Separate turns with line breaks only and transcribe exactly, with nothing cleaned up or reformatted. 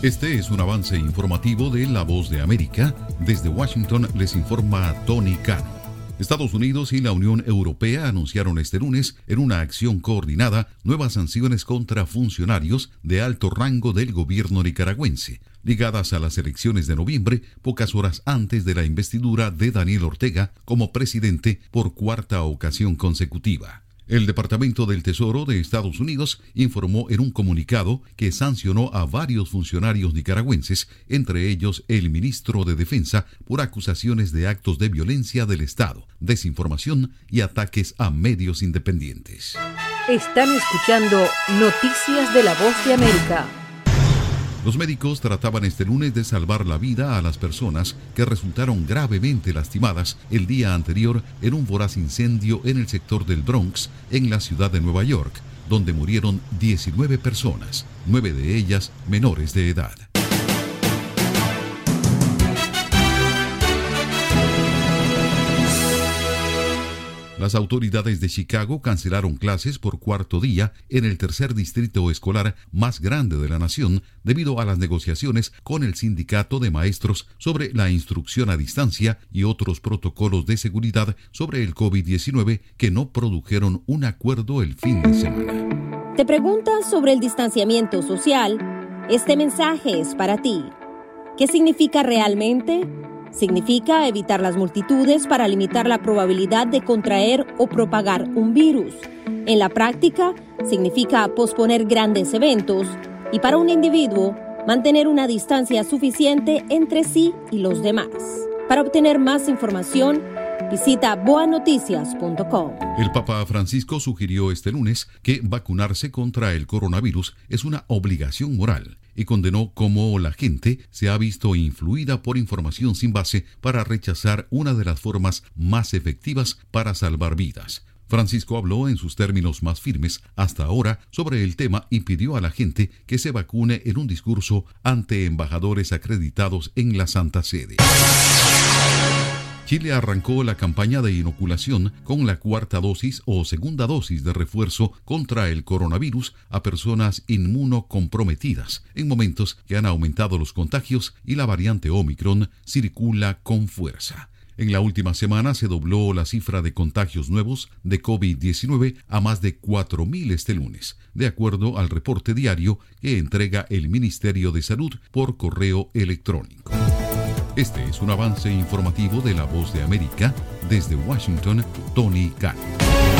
Este es un avance informativo de La Voz de América. Desde Washington les informa Tony Cano. Estados Unidos y la Unión Europea anunciaron este lunes, en una acción coordinada, nuevas sanciones contra funcionarios de alto rango del gobierno nicaragüense, ligadas a las elecciones de noviembre, pocas horas antes de la investidura de Daniel Ortega como presidente por cuarta ocasión consecutiva. El Departamento del Tesoro de Estados Unidos informó en un comunicado que sancionó a varios funcionarios nicaragüenses, entre ellos el ministro de Defensa, por acusaciones de actos de violencia del Estado, desinformación y ataques a medios independientes.
Están escuchando Noticias de La Voz de América.
Los médicos trataban este lunes de salvar la vida a las personas que resultaron gravemente lastimadas el día anterior en un voraz incendio en el sector del Bronx, en la ciudad de Nueva York, donde murieron diecinueve personas, nueve de ellas menores de edad. Las autoridades de Chicago cancelaron clases por cuarto día en el tercer distrito escolar más grande de la nación debido a las negociaciones con el sindicato de maestros sobre la instrucción a distancia y otros protocolos de seguridad sobre el COVID diecinueve que no produjeron un acuerdo el fin de semana.
¿Te preguntas sobre el distanciamiento social? Este mensaje es para ti. ¿Qué significa realmente? Significa evitar las multitudes para limitar la probabilidad de contraer o propagar un virus. En la práctica, significa posponer grandes eventos y para un individuo, mantener una distancia suficiente entre sí y los demás. Para obtener más información, visita boa noticias punto com.
El Papa Francisco sugirió este lunes que vacunarse contra el coronavirus es una obligación moral y condenó cómo la gente se ha visto influida por información sin base para rechazar una de las formas más efectivas para salvar vidas. Francisco habló en sus términos más firmes hasta ahora sobre el tema y pidió a la gente que se vacune en un discurso ante embajadores acreditados en la Santa Sede. Chile arrancó la campaña de inoculación con la cuarta dosis o segunda dosis de refuerzo contra el coronavirus a personas inmunocomprometidas, en momentos que han aumentado los contagios y la variante Omicron circula con fuerza. En la última semana se dobló la cifra de contagios nuevos de COVID diecinueve a más de cuatro mil este lunes, de acuerdo al reporte diario que entrega el Ministerio de Salud por correo electrónico. Este es un avance informativo de La Voz de América. Desde Washington, Tony Cano.